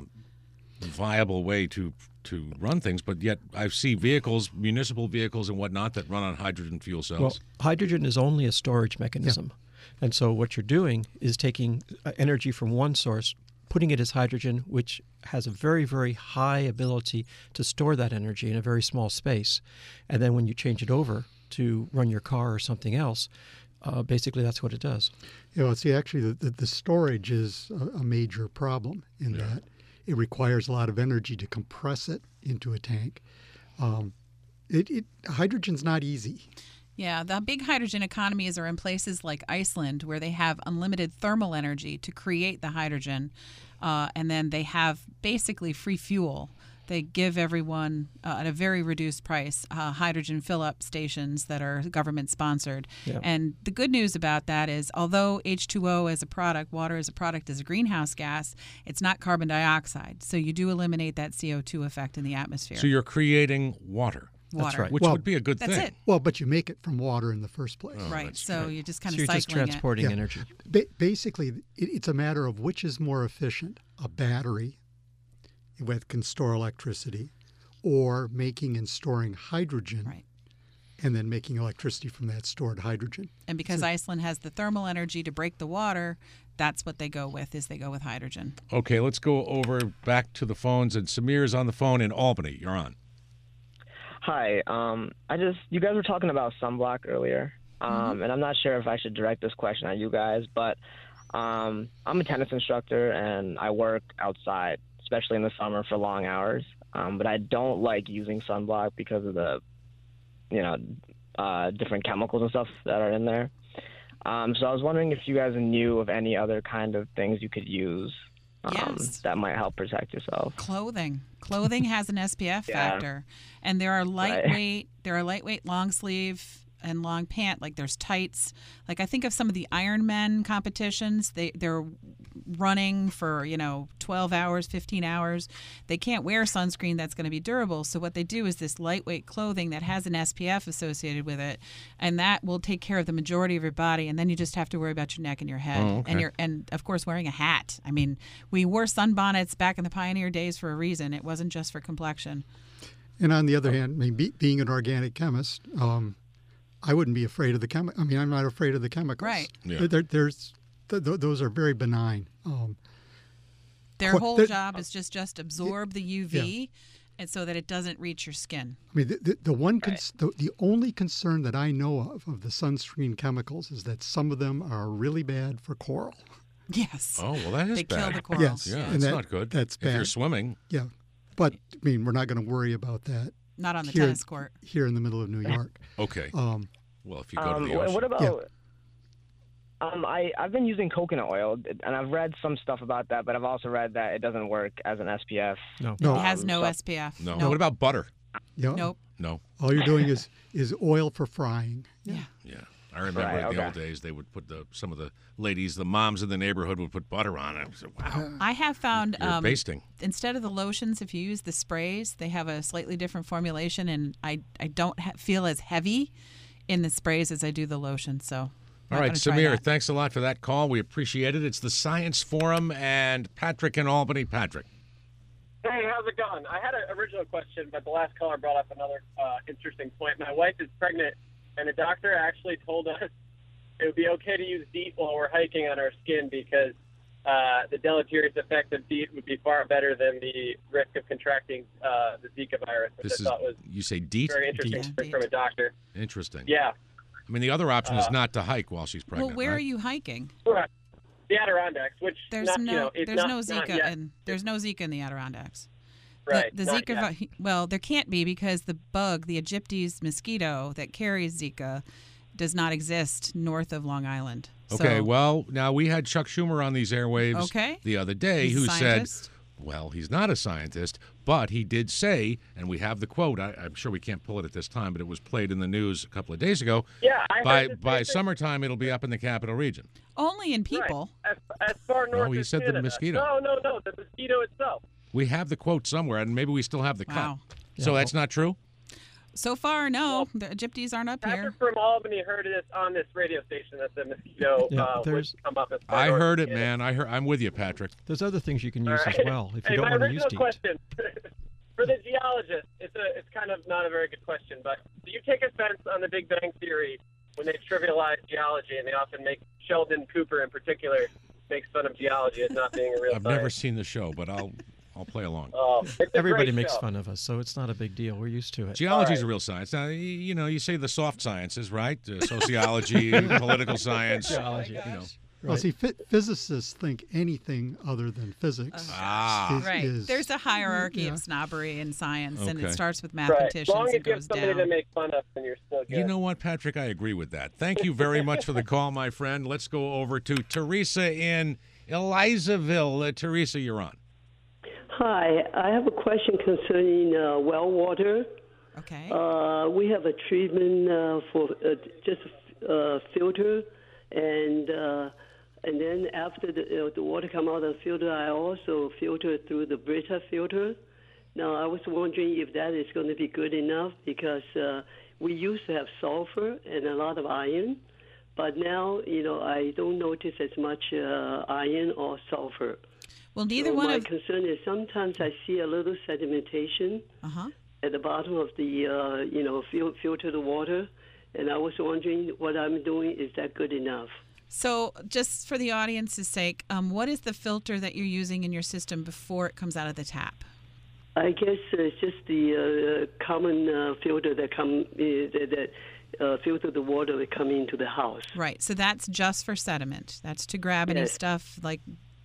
viable way to to run things, but yet I see vehicles, municipal vehicles and whatnot, that run on hydrogen fuel cells. Well, hydrogen is only a storage mechanism. And so what you're doing is taking uh, energy from one source, putting it as hydrogen, which has a very, very high ability to store that energy in a very small space. And then when you change it over to run your car or something else, uh, basically that's what it does. You know, see, actually, the, the, the storage is a, a major problem in Yeah. that it requires a lot of energy to compress it into a tank. Um, it, it hydrogen's not easy. Yeah, the big hydrogen economies are in places like Iceland, where they have unlimited thermal energy to create the hydrogen, uh, and then they have basically free fuel. They give everyone uh, at a very reduced price uh, hydrogen fill-up stations that are government-sponsored. Yeah. And the good news about that is, although H two O as a product, water as a product, is a greenhouse gas, it's not carbon dioxide. So you do eliminate that C O two effect in the atmosphere. So you're creating water. Water. right. Which Well, would be a good That's thing. it. Well, but you make it from water in the first place. Oh, Right. that's So great. you're just kind So of you're cycling just transporting Yeah. energy. Ba- basically, it, it's a matter of which is more efficient, a battery that can store electricity, or making and storing hydrogen, Right. and then making electricity from that stored hydrogen. it. And because Iceland has the thermal energy to break the water, that's what they go with, is they go with hydrogen. Okay, let's go over back to the phones. And Samir is on the phone in Albany. You're on. Hi. Um, I just you guys were talking about sunblock earlier, um, Mm-hmm. and I'm not sure if I should direct this question at you guys, but um, I'm a tennis instructor and I work outside, especially in the summer for long hours. Um, but I don't like using sunblock because of the, you know, uh, different chemicals and stuff that are in there. Um, so I was wondering if you guys knew of any other kind of things you could use um, Yes. that might help protect yourself. Clothing. Clothing has an S P F Yeah. factor, and there are lightweight. There are lightweight long sleeve and long pant. Like there's tights. Like I think of some of the Ironman competitions. They they're running for you know twelve hours, fifteen hours. They can't wear sunscreen that's going to be durable. So what they do is this lightweight clothing that has an S P F associated with it, and that will take care of the majority of your body. And then you just have to worry about your neck and your head, Oh, okay. and your and of course wearing a hat. I mean, we wore sunbonnets back in the pioneer days for a reason. It wasn't just for complexion. And on the other hand, I mean, be, being an organic chemist, um, I wouldn't be afraid of the chemi- I mean, I'm not afraid of the chemicals. Right. Yeah. There, there's th- th- those are very benign. Um, Their Qu- whole there- job is just just absorb the U V, and so that it doesn't reach your skin. I mean, the, the, the one cons- the, the only concern that I know of of the sunscreen chemicals is that some of them are really bad for coral. Yes. Oh, well, that is They bad. kill the corals. Yes, Yeah, and that's that- not good. That's If you're bad. swimming. Yeah, but I mean, we're not going to worry about that. Not on the here, tennis court. Here in the middle of New York. Okay. Um, Well, if you go Um, to the wh- ocean. what about? Um, I I've been using coconut oil, and I've read some stuff about that, but I've also read that it doesn't work as an S P F. No, It has no so- S P F. No. Nope. What about butter? yeah. Nope. No. All you're doing is is oil for frying. Yeah. Yeah. I remember Right, in the okay. old days they would put the some of the ladies, the moms in the neighborhood would put butter on it. I said, wow. I have found You're um, basting. instead of the lotions, if you use the sprays, they have a slightly different formulation, and I I don't ha- feel as heavy in the sprays as I do the lotion. So. All not right, gonna try Samir, that. thanks a lot for that call. We appreciate it. It's the Science Forum and Patrick in Albany. Patrick. Hey, how's it going? I had an original question, but the last caller brought up another uh, interesting point. My wife is pregnant, and the doctor actually told us it would be okay to use DEET while we're hiking on our skin because uh, the deleterious effect of DEET would be far better than the risk of contracting uh, the Zika virus, which This I is, thought was you say DEET? very interesting DEET. from- from a doctor. Interesting. Yeah. I mean, the other option is Uh, not to hike while she's pregnant. Well, where right? are you hiking? Right. The Adirondacks, which There's not, no you know, it's there's not, no not Zika yet. and there's no Zika in the Adirondacks. Right, The, the not Zika, yet. vi- well, there can't be because the bug, the Aegyptes mosquito that carries Zika, does not exist north of Long Island. Okay, So- well, now we had Chuck Schumer on these airwaves Okay. the other day He's a who scientist? said, well, he's not a scientist, but he did say, and we have the quote, I, I'm sure we can't pull it at this time, but it was played in the news a couple of days ago. Yeah, I by heard the by same thing. summertime, it'll be up in the capital region. Only in people. As, as far north he as said the Canada. mosquito. No, no, no, the mosquito itself. We have the quote somewhere, and maybe we still have the Wow. cut. So Yeah. that's not true? So far, no. The Aegyptes aren't up Patrick here. from Albany heard this on this radio station that the mosquito Yeah, uh, would there's- come up as far I north heard as it, Canada. man. I heard. I'm with you, Patrick. There's other things you can All use right. as well if hey, you don't my want to use original DEET. question for the geologist, it's a, it's kind of not a very good question, but do you take offense on the Big Bang Theory when they trivialize geology and they often make Sheldon Cooper in particular makes fun of geology as not being a real I've science? never seen the show, but I'll I'll play along. Oh, it's a Everybody great makes show. fun of us, so it's not a big deal. We're used to it. Geology is All a real science. Now, y- you know, you say the soft sciences, right? Uh, sociology, political science. Geology. You know. Well, see, phy- physicists think anything other than physics. Ah. is- Right. is- There's a hierarchy yeah. of snobbery in science, and Okay. it starts with Right. mathematicians As long as and you have goes somebody down. to make fun of, then you're still good. You know what, Patrick? I agree with that. Thank you very much for the call, my friend. Let's go over to Teresa in Elizaville. Uh, Teresa, you're on. Hi, I have a question concerning uh, well water. Okay. Uh, we have a treatment uh, for uh, just a uh, filter, and uh, and then after the, uh, the water come out of the filter, I also filter through the Brita filter. Now, I was wondering if that is going to be good enough because uh, we used to have sulfur and a lot of iron, but now, you know, I don't notice as much uh, iron or sulfur. Well, neither so one my of concern is sometimes I see a little sedimentation uh-huh. at the bottom of the, uh, you know, fil- filtered water, and I was wondering what I'm doing, is that good enough? So, just for the audience's sake, um, what is the filter that you're using in your system before it comes out of the tap? I guess it's just the uh, common uh, filter that come uh, that, that uh, filter the water that come into the house. Right. So that's just for sediment. That's to grab any Yes. stuff like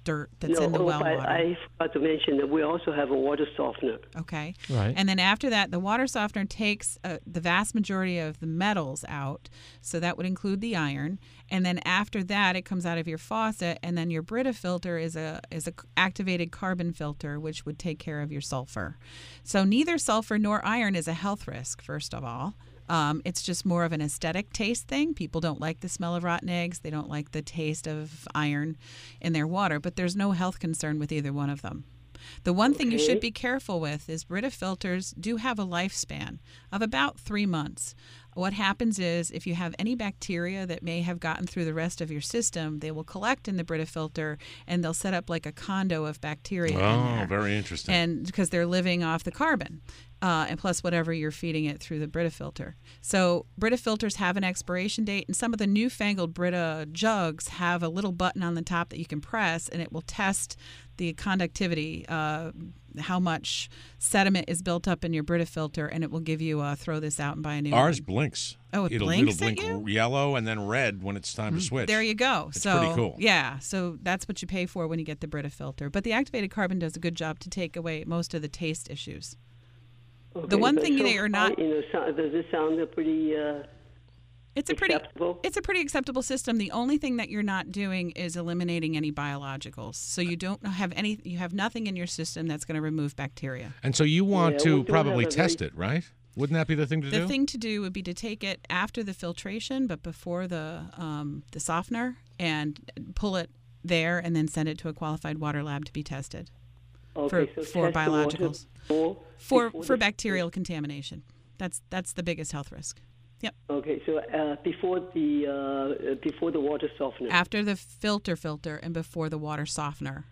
dirt that's no, in the oh, well I, water. I forgot to mention that we also have a water softener. Okay. Right. And then after that, the water softener takes uh, the vast majority of the metals out. So that would include the iron. And then after that, it comes out of your faucet. And then your Brita filter is a is a activated carbon filter, which would take care of your sulfur. So neither sulfur nor iron is a health risk, first of all. Um, it's just more of an aesthetic taste thing. People don't like the smell of rotten eggs. They don't like the taste of iron in their water, but there's no health concern with either one of them. The one thing you Okay. should be careful with is Brita filters do have a lifespan of about three months. What happens is if you have any bacteria that may have gotten through the rest of your system, they will collect in the Brita filter and they'll set up like a condo of bacteria in Oh, there. very interesting. And because they're living off the carbon. Uh, and plus whatever you're feeding it through the Brita filter. So Brita filters have an expiration date, and some of the newfangled Brita jugs have a little button on the top that you can press, and it will test the conductivity, uh, how much sediment is built up in your Brita filter, and it will give you a throw this out and buy a new Ours one. blinks. Oh, it it'll, blinks it'll blink at you? yellow and then red when it's time to switch. There you go. It's so pretty cool. Yeah, so that's what you pay for when you get the Brita filter. But the activated carbon does a good job to take away most of the taste issues. Okay, The one but thing so they are not- far, You know, so, does this sound a pretty? Uh, It's a pretty acceptable? it's a pretty acceptable system. The only thing that you're not doing is eliminating any biologicals. So you don't have any you have nothing in your system that's going to remove bacteria. And so you want Yeah, we to do probably have a test very- it, right? Wouldn't that be the thing to The do? thing to do would be to take it after the filtration, but before the um, the softener, and pull it there, and then send it to a qualified water lab to be tested Okay, for so for test the water biologicals, before- for before for the- bacterial contamination. That's that's the biggest health risk. Yep. Okay, so uh, before the uh, before the water softener. After the filter filter and before the water softener.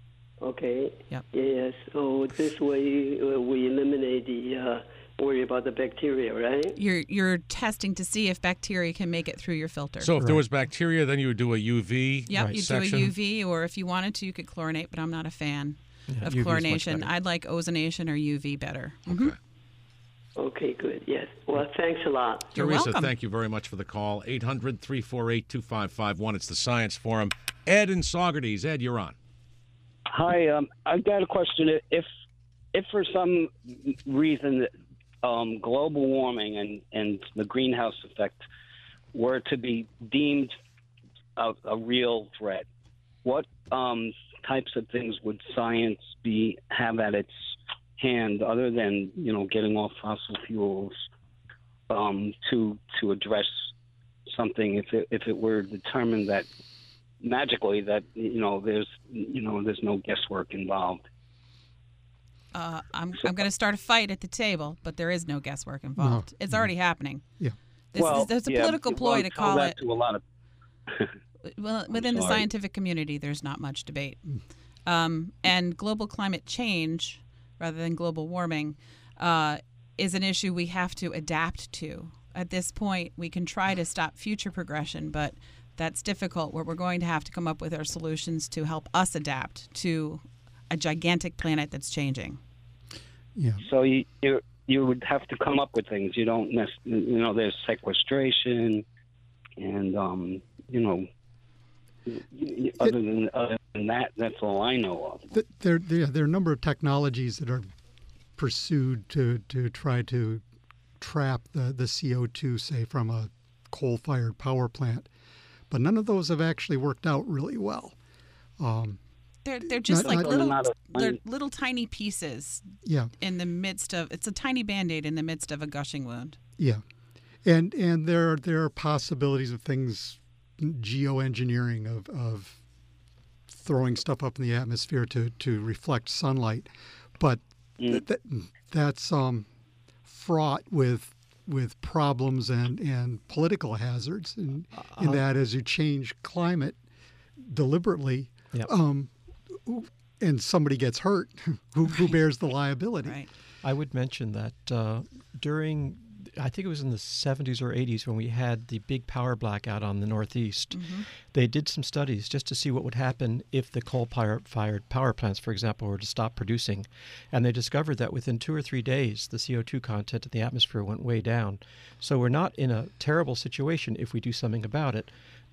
Okay. Yep. Yes. So this way uh, we eliminate the uh, worry about the bacteria, right? You're you're testing to see if bacteria can make it through your filter. So if there was bacteria, then you would do a U V Yep, you do section. a U V, or if you wanted to, you could chlorinate, but I'm not a fan Yeah, of U V is much chlorination. better. I'd like ozonation or U V better. Mhm. Okay, good. Yes. Well, thanks a lot. You're Teresa, welcome. thank you very much for the call. eight hundred, three four eight, two five five one. It's the Science Forum. Ed in Saugerties. Ed, you're on. Hi, um, I've got a question. If, if for some reason um, global warming and, and the greenhouse effect were to be deemed a, a real threat, what um, types of things would science be have at its hand, other than you know getting off fossil fuels, um, to to address something? If it if it were determined that magically that you know there's you know there's no guesswork involved. Uh, I'm I'm going to start a fight at the table, but there is no guesswork involved. No. It's already happening. Yeah. This well, is, there's a yeah, political well, ploy to tell call that it. to a lot of Well, within the sorry. scientific community, there's not much debate. Um, and global climate change, rather than global warming, uh, is an issue we have to adapt to. At this point, we can try to stop future progression, but that's difficult. Where we're going to have to come up with our solutions to help us adapt to a gigantic planet that's changing. Yeah. So you, you you would have to come up with things. You don't nec- you know there's sequestration, and um, you know y- y- other than other than that, that's all I know of. Th- There, there, there are a number of technologies that are pursued to, to try to trap the, the C O two, say, from a coal-fired power plant. But none of those have actually worked out really well. Um, They're they're just Not- like not- little Not a- they're little tiny pieces yeah, in the midst of it's a tiny band-aid in the midst of a gushing wound. yeah. And and there, there are possibilities of things, geoengineering, of, of throwing stuff up in the atmosphere to, to reflect sunlight. But th- th- that's um, fraught with with problems and, and political hazards, in, in Uh, that as you change climate deliberately, Yep. um, and somebody gets hurt, who, who bears the liability? Right. I would mention that uh, during, I think it was in the seventies or eighties when we had the big power blackout on the Northeast, they did some studies just to see what would happen if the coal-fired power plants, for example, were to stop producing. And they discovered that within two or three days, the C O two content in the atmosphere went way down. So we're not in a terrible situation if we do something about it.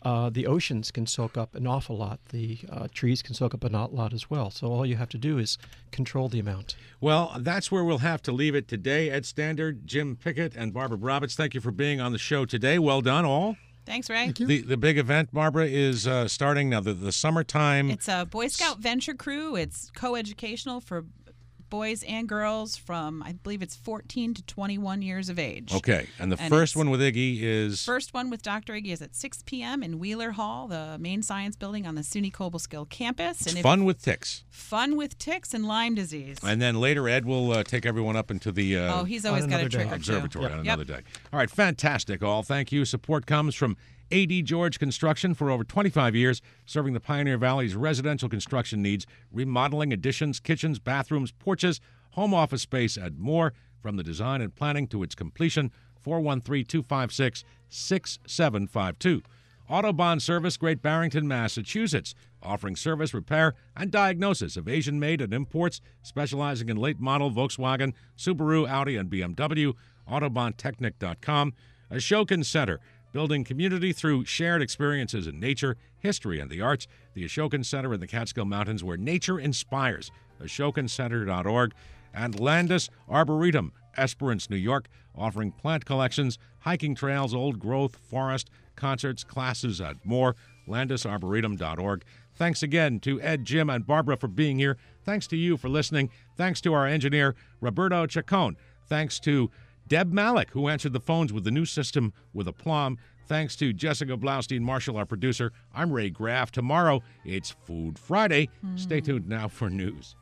Uh, the oceans can soak up an awful lot. The uh, trees can soak up a lot as well. So all you have to do is control the amount. Well, that's where we'll have to leave it today. Ed Standard, Jim Pickett, and Barbara Roberts, thank you for being on the show today. Well done, all. Thanks, Ray. Thank The the big event, Barbara, is uh, starting now. The, the summertime. It's a Boy Scout Venture Crew. It's co-educational for boys and girls from, I believe it's fourteen to twenty-one years of age. Okay, and the And first it's- one with Iggy is First one with Doctor Iggy is at six p.m. in Wheeler Hall, the main science building on the SUNY Cobleskill campus. it's and if- fun with ticks. Fun with ticks and Lyme disease. And then later, Ed will uh, take everyone up into the uh, Oh, he's always On got a another trick day. or two. observatory Yep. on Yep. another day. All right, fantastic, all. Thank you. Support comes from A D George Construction for over twenty-five years, serving the Pioneer Valley's residential construction needs, remodeling, additions, kitchens, bathrooms, porches, home office space, and more. From the design and planning to its completion, four one three, two five six, six seven five two. Autobahn Service, Great Barrington, Massachusetts, offering service, repair, and diagnosis of Asian-made and imports, specializing in late-model Volkswagen, Subaru, Audi, and B M W. Autobahn Technic dot com. Ashokan Center, building community through shared experiences in nature, history, and the arts. The Ashokan Center in the Catskill Mountains, where nature inspires. Ashokan Center dot org. And Landis Arboretum, Esperance, New York, offering plant collections, hiking trails, old growth, forest, concerts, classes, and more. Landis Arboretum dot org. Thanks again to Ed, Jim, and Barbara for being here. Thanks to you for listening. Thanks to our engineer, Roberto Chacon. Thanks to Deb Malik, who answered the phones with the new system with aplomb. Thanks to Jessica Blaustein Marshall, our producer. I'm Ray Graff. Tomorrow, it's Food Friday. Stay tuned now for news.